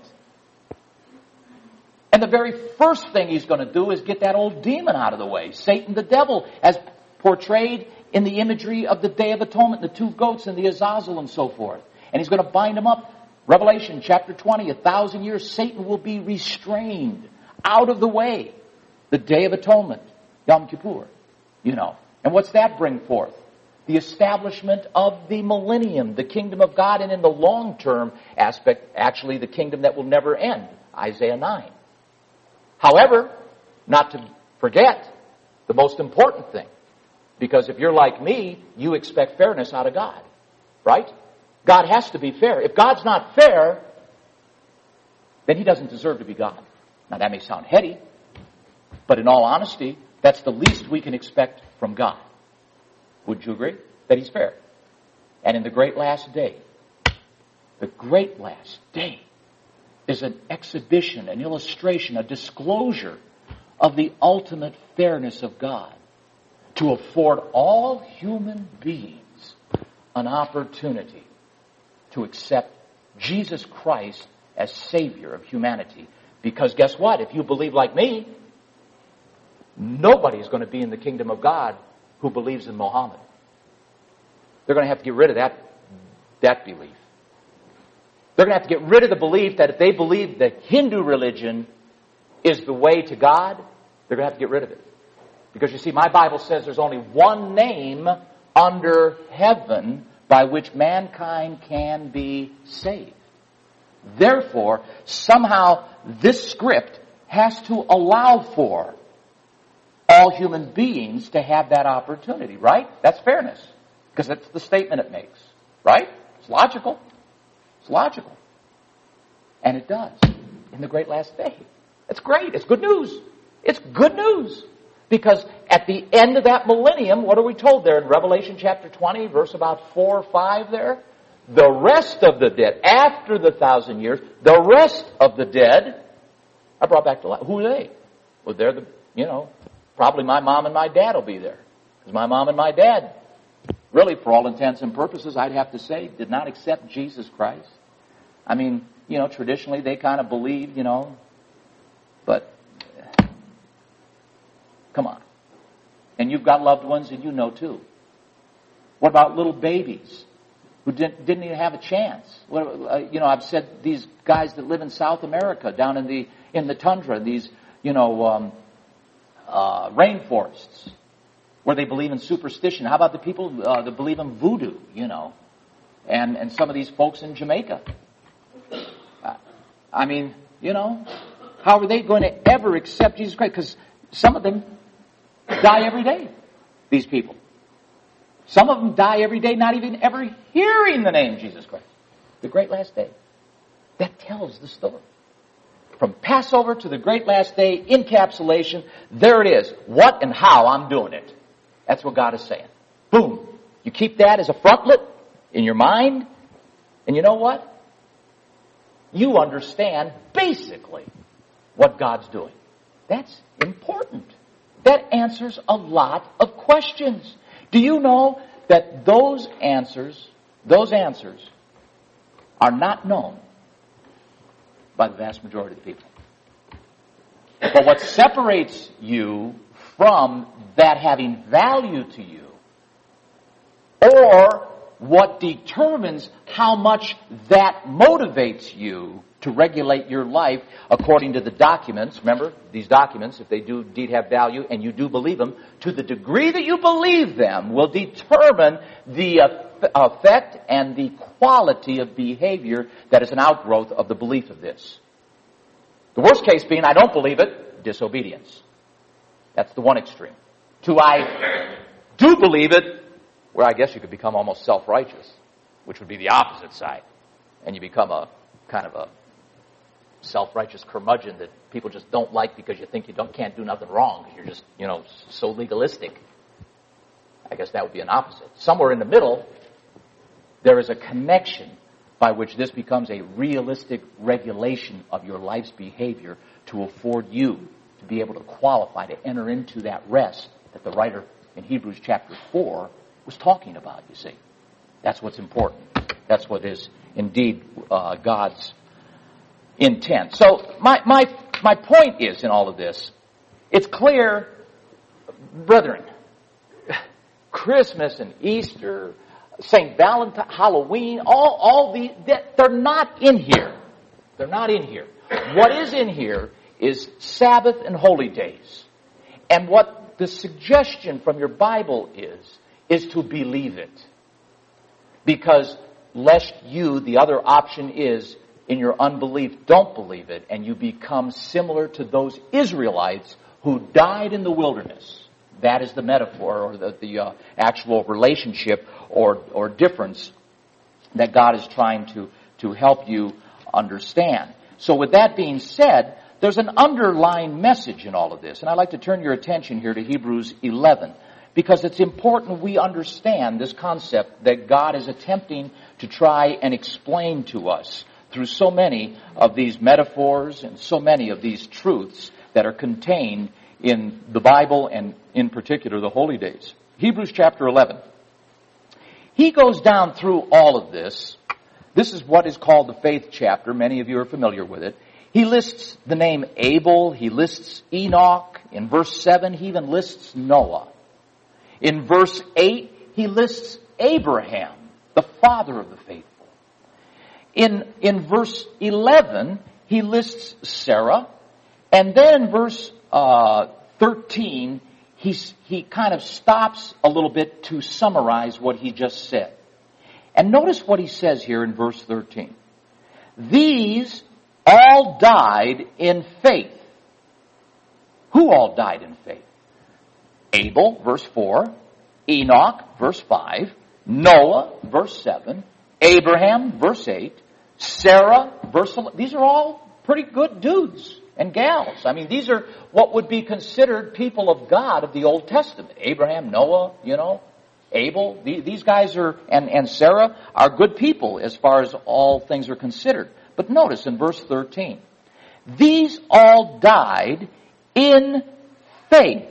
And the very first thing he's going to do is get that old demon out of the way, Satan the devil, as portrayed in the imagery of the Day of Atonement, the 2 goats and the Azazel and so forth. And he's going to bind them up. Revelation chapter 20, 1,000 years, Satan will be restrained out of the way. The Day of Atonement, Yom Kippur. You know, and what's that bring forth? The establishment of the millennium, the kingdom of God, and in the long-term aspect, actually the kingdom that will never end, Isaiah 9. However, not to forget the most important thing, because if you're like me, you expect fairness out of God, right? God has to be fair. If God's not fair, then he doesn't deserve to be God. Now that may sound heady, but in all honesty, that's the least we can expect from God. Would you agree? That he's fair. And in the great last day is an exhibition, an illustration, a disclosure of the ultimate fairness of God to afford all human beings an opportunity to accept Jesus Christ as Savior of humanity. Because guess what? If you believe like me, nobody is going to be in the kingdom of God who believes in Muhammad. They're going to have to get rid of that belief. They're going to have to get rid of the belief that if they believe the Hindu religion is the way to God, they're going to have to get rid of it. Because you see, my Bible says there's only one name under heaven by which mankind can be saved. Therefore, somehow this script has to allow for all human beings to have that opportunity, right? That's fairness. Because that's the statement it makes, right? It's logical. It's logical. And it does in the great last day. It's great. It's good news. It's good news. Because at the end of that millennium, what are we told there in Revelation chapter 20, verse about 4 or 5 there? The rest of the dead, after the 1,000 years, the rest of the dead are brought back to life. Who are they? Well, they're probably my mom and my dad will be there. Because my mom and my dad, really, for all intents and purposes, I'd have to say, did not accept Jesus Christ. I mean, traditionally they kind of believe, but come on. And you've got loved ones and you know too. What about little babies who didn't even have a chance? I've said these guys that live in South America, down in the tundra, these, rainforests, where they believe in superstition. How about the people that believe in voodoo, and some of these folks in Jamaica? You know? How are they going to ever accept Jesus Christ? Because some of them die every day, these people. Some of them die every day not even ever hearing the name Jesus Christ. The great last day. That tells the story. From Passover to the great last day, encapsulation, there it is. What and how I'm doing it. That's what God is saying. Boom. You keep that as a frontlet in your mind, and you know what? You understand basically what God's doing. That's important. That answers a lot of questions. Do you know that those answers are not known by the vast majority of the people? But what separates you from that having value to you, or what determines how much that motivates you to regulate your life according to the documents, remember, these documents, if they do indeed have value and you do believe them, to the degree that you believe them will determine the effect and the quality of behavior that is an outgrowth of the belief of this. The worst case being, I don't believe it, disobedience. That's the one extreme. To I do believe it, where I guess you could become almost self-righteous, which would be the opposite side. And you become a kind of a self-righteous curmudgeon that people just don't like because you think you can't do nothing wrong. You're just, so legalistic. I guess that would be an opposite. Somewhere in the middle, there is a connection by which this becomes a realistic regulation of your life's behavior to afford you to be able to qualify to enter into that rest that the writer in Hebrews chapter 4 was talking about, you see. That's what's important. That's what is indeed God's intent. So my point is in all of this, it's clear, brethren, Christmas and Easter, St. Valentine, Halloween, all these, they're not in here. They're not in here. What is in here is Sabbath and holy days. And what the suggestion from your Bible is to believe it. Because lest you, the other option is, in your unbelief, don't believe it, and you become similar to those Israelites who died in the wilderness. That is the metaphor or the actual relationship or difference that God is trying to help you understand. So with that being said, there's an underlying message in all of this. And I'd like to turn your attention here to Hebrews 11. Because it's important we understand this concept that God is attempting to try and explain to us through so many of these metaphors and so many of these truths that are contained in the Bible and in particular the holy days. Hebrews chapter 11. He goes down through all of this. This is what is called the faith chapter. Many of you are familiar with it. He lists the name Abel. He lists Enoch. In verse 7, he even lists Noah. In verse 8, he lists Abraham, the father of the faithful. In verse 11, he lists Sarah. And then in verse 13, he kind of stops a little bit to summarize what he just said. And notice what he says here in verse 13. These all died in faith. Who all died in faith? Abel, verse 4, Enoch, verse 5, Noah, verse 7, Abraham, verse 8, Sarah, verse 11. These are all pretty good dudes and gals. I mean, these are what would be considered people of God of the Old Testament. Abraham, Noah, Abel. These guys are, and Sarah are good people as far as all things are considered. But notice in verse 13, these all died in faith.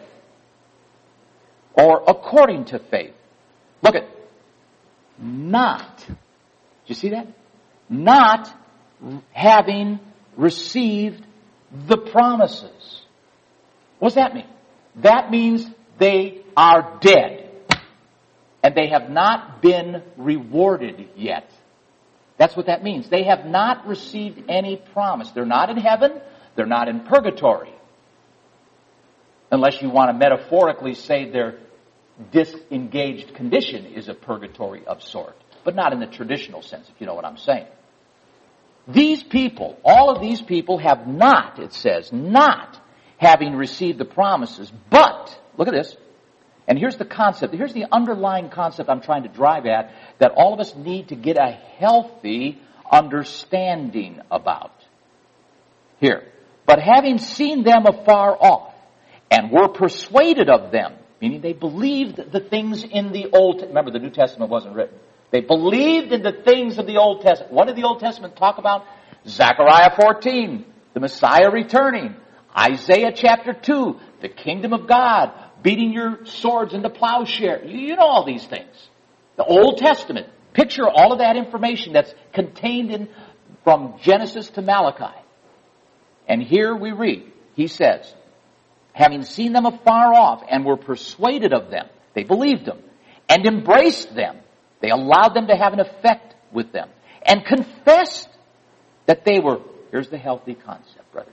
Or according to faith. Look at, not. Do you see that? Not having received the promises. What does that mean? That means they are dead. And they have not been rewarded yet. That's what that means. They have not received any promise. They're not in heaven. They're not in purgatory. Unless you want to metaphorically say their disengaged condition is a purgatory of sort. But not in the traditional sense, if you know what I'm saying. These people, all of these people have not, it says, not having received the promises, but, look at this, and here's the concept, here's the underlying concept I'm trying to drive at, that all of us need to get a healthy understanding about. Here, but having seen them afar off, and were persuaded of them, meaning they believed the things in the Old Testament. Remember, the New Testament wasn't written. They believed in the things of the Old Testament. What did the Old Testament talk about? Zechariah 14, the Messiah returning. Isaiah chapter 2, the kingdom of God, beating your swords into plowshare. You know all these things. The Old Testament. Picture all of that information that's contained in from Genesis to Malachi. And here we read, he says, having seen them afar off and were persuaded of them, they believed them, and embraced them. They allowed them to have an effect with them, and confessed that they were, here's the healthy concept, brother.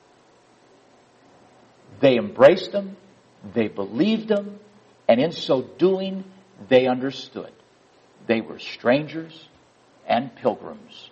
They embraced them, they believed them, and in so doing, they understood. They were strangers and pilgrims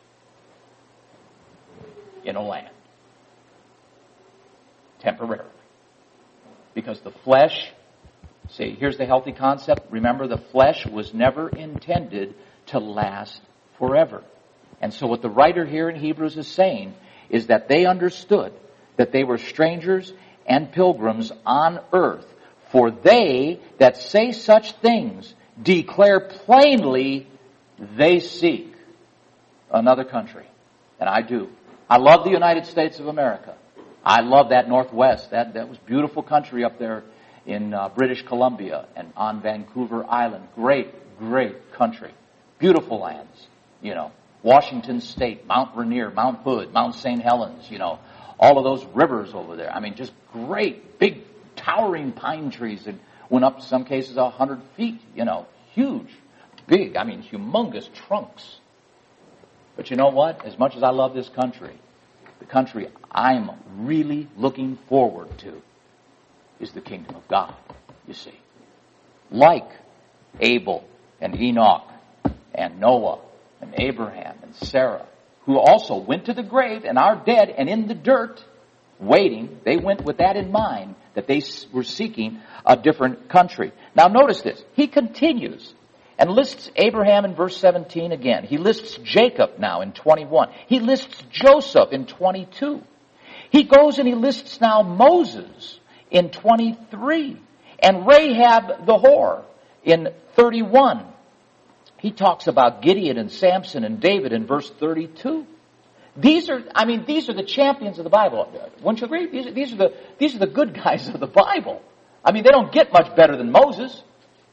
in a land. Temporarily. Because the flesh, see, here's the healthy concept. Remember, the flesh was never intended to last forever. And so what the writer here in Hebrews is saying is that they understood that they were strangers and pilgrims on earth. For they that say such things declare plainly they seek another country. And I do. I love the United States of America. I love that Northwest. That was beautiful country up there in British Columbia and on Vancouver Island. Great, great country. Beautiful lands, you know. Washington State, Mount Rainier, Mount Hood, Mount St. Helens, you know. All of those rivers over there. I mean, just great, big, towering pine trees that went up, in some cases, 100 feet, you know. Huge, big, I mean, humongous trunks. But you know what? As much as I love this country, the country I'm really looking forward to is the kingdom of God, you see. Like Abel and Enoch and Noah and Abraham and Sarah, who also went to the grave and are dead and in the dirt, waiting. They went with that in mind, that they were seeking a different country. Now notice this. He continues and lists Abraham in verse 17 again. He lists Jacob now in 21. He lists Joseph in 22. He goes and he lists now Moses in 23. And Rahab the whore in 31. He talks about Gideon and Samson and David in verse 32. These are the champions of the Bible. Wouldn't you agree? These are the good guys of the Bible. I mean, they don't get much better than Moses.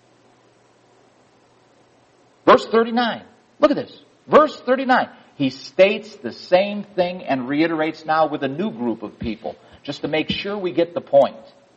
Verse 39. Look at this. Verse 39. He states the same thing and reiterates now with a new group of people, just to make sure we get the point.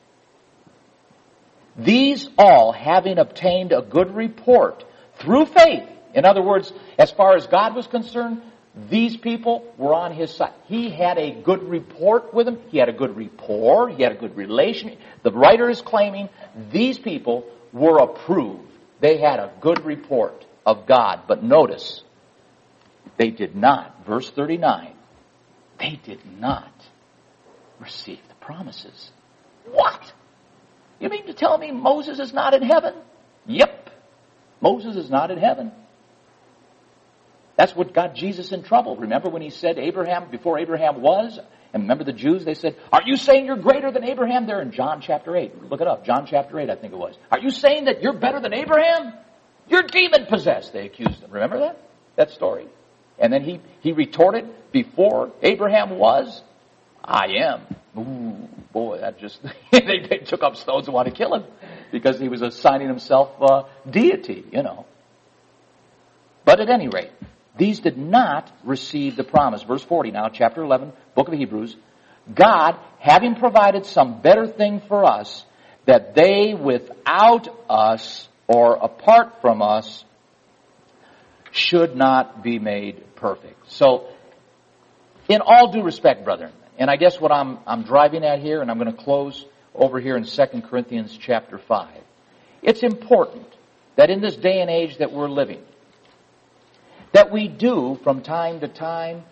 These all, having obtained a good report through faith, in other words, as far as God was concerned, these people were on his side. He had a good report with them. He had a good rapport. He had a good relation. The writer is claiming these people were approved. They had a good report of God. But notice, they did not, verse 39, they did not receive the promises. What? You mean to tell me Moses is not in heaven? Yep. Moses is not in heaven. That's what got Jesus in trouble. Remember when he said Abraham, before Abraham was, and remember the Jews, they said, are you saying you're greater than Abraham? There in John chapter 8. Look it up. John chapter 8, I think it was. Are you saying that you're better than Abraham? You're demon-possessed, they accused him. Remember that? That story. And then he retorted, before Abraham was, I am. Ooh, boy, that just, they took up stones and wanted to kill him because he was assigning himself deity, you know. But at any rate, these did not receive the promise. Verse 40 now, chapter 11, book of Hebrews. God, having provided some better thing for us, that they without us or apart from us should not be made perfect. So, in all due respect, brethren, and I guess what I'm driving at here, and I'm going to close over here in 2 Corinthians chapter 5. It's important that in this day and age that we're living, that we do, from time to time,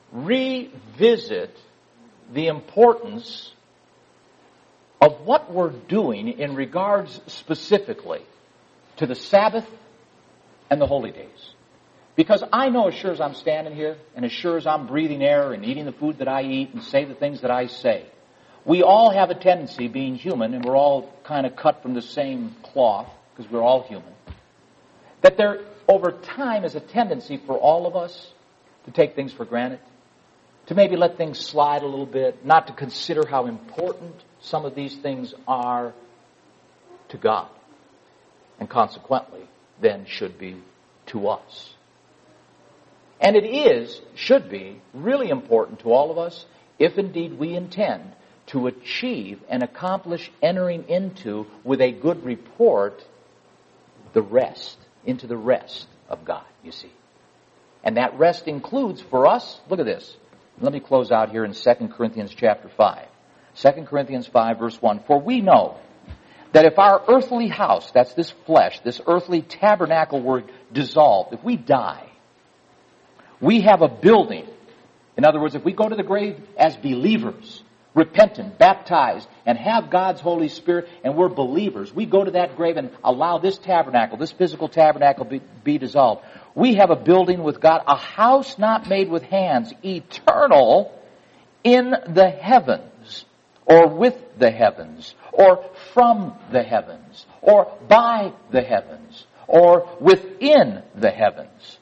revisit the importance of what we're doing in regards specifically to the Sabbath and the holy days. Because I know as sure as I'm standing here, and as sure as I'm breathing air and eating the food that I eat and say the things that I say, we all have a tendency, being human, and we're all kind of cut from the same cloth, because we're all human, that there, over time, is a tendency for all of us to take things for granted, to maybe let things slide a little bit, not to consider how important some of these things are to God, and consequently, then should be to us. And it should be, really important to all of us, if indeed we intend to achieve and accomplish entering into, with a good report, the rest, into the rest of God, you see. And that rest includes for us, look at this. Let me close out here in 2 Corinthians chapter 5. 2 Corinthians 5 verse 1. For we know that if our earthly house, that's this flesh, this earthly tabernacle were dissolved, if we die, we have a building. In other words, if we go to the grave as believers, repentant, baptized, and have God's Holy Spirit, and we're believers, we go to that grave and allow this tabernacle, this physical tabernacle be dissolved. We have a building with God, a house not made with hands, eternal in the heavens, or with the heavens, or from the heavens, or by the heavens, or within the heavens.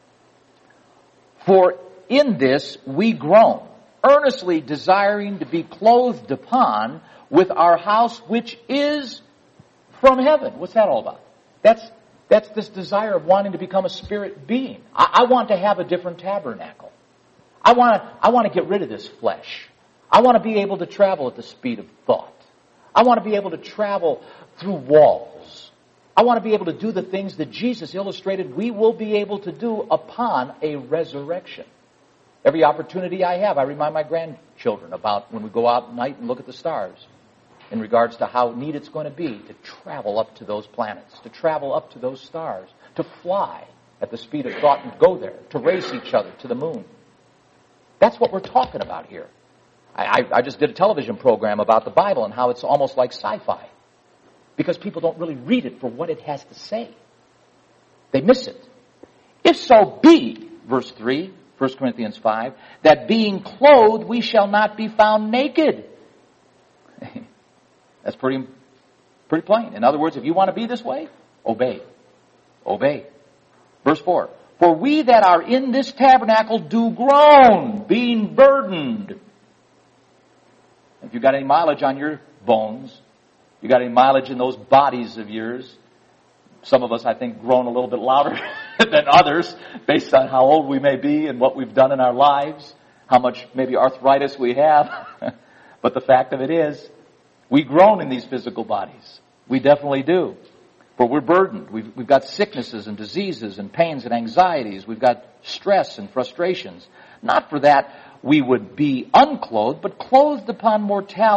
For in this we groan, earnestly desiring to be clothed upon with our house which is from heaven. What's that all about? That's this desire of wanting to become a spirit being. I want to have a different tabernacle. I want to get rid of this flesh. I want to be able to travel at the speed of thought. I want to be able to travel through walls. I want to be able to do the things that Jesus illustrated we will be able to do upon a resurrection. Every opportunity I have, I remind my grandchildren about when we go out at night and look at the stars, in regards to how neat it's going to be to travel up to those planets, to travel up to those stars, to fly at the speed of thought and go there, to race each other to the moon. That's what we're talking about here. I just did a television program about the Bible and how it's almost like sci-fi, because people don't really read it for what it has to say. They miss it. If so be, verse 3, 1 Corinthians 5, that being clothed we shall not be found naked. That's pretty plain. In other words, if you want to be this way, obey. Obey. Verse 4, for we that are in this tabernacle do groan, being burdened. If you got any mileage on your bones, you got any mileage in those bodies of yours, some of us, I think, groan a little bit louder than others based on how old we may be and what we've done in our lives, how much maybe arthritis we have. But the fact of it is, we groan in these physical bodies. We definitely do. For we're burdened. We've got sicknesses and diseases and pains and anxieties. We've got stress and frustrations. Not for that we would be unclothed, but clothed upon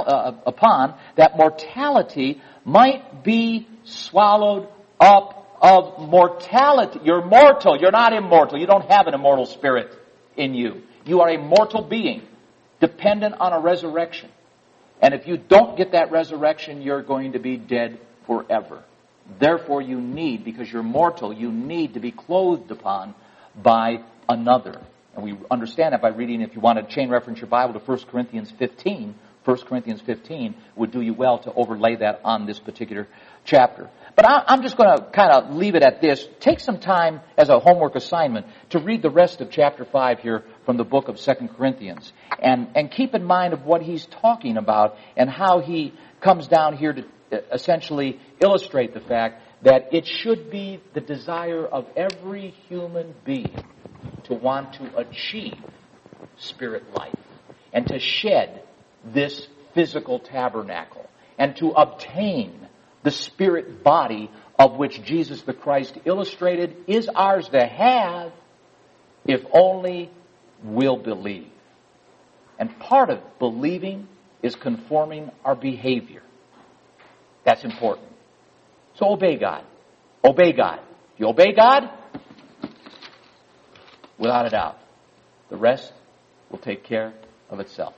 that mortality might be swallowed up of mortality. You're mortal. You're not immortal. You don't have an immortal spirit in you. You are a mortal being, dependent on a resurrection. And if you don't get that resurrection, you're going to be dead forever. Therefore, you need, because you're mortal, you need to be clothed upon by another. And we understand that by reading, if you want to chain reference your Bible to 1 Corinthians 15, 1 Corinthians 15 would do you well to overlay that on this particular chapter. But I'm just going to kind of leave it at this. Take some time as a homework assignment to read the rest of chapter 5 here from the book of 2 Corinthians. And keep in mind of what he's talking about and how he comes down here to essentially illustrate the fact that it should be the desire of every human being to want to achieve spirit life and to shed this physical tabernacle and to obtain the spirit body of which Jesus the Christ illustrated is ours to have if only we'll believe. And part of believing is conforming our behavior. That's important. So obey God. Obey God. If you obey God, without a doubt, the rest will take care of itself.